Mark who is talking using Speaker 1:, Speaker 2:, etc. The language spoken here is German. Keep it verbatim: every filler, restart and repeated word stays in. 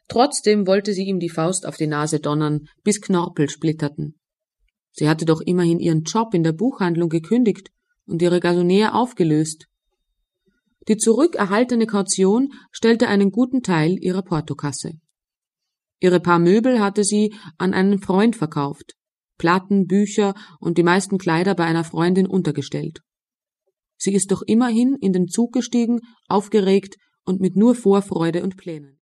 Speaker 1: Trotzdem wollte sie ihm die Faust auf die Nase donnern, bis Knorpel splitterten. Sie hatte doch immerhin ihren Job in der Buchhandlung gekündigt und ihre Gasonniere aufgelöst. Die zurückerhaltene Kaution stellte einen guten Teil ihrer Portokasse. Ihre paar Möbel hatte sie an einen Freund verkauft, Platten, Bücher und die meisten Kleider bei einer Freundin untergestellt. Sie ist doch immerhin in den Zug gestiegen, aufgeregt und mit nur Vorfreude und Plänen.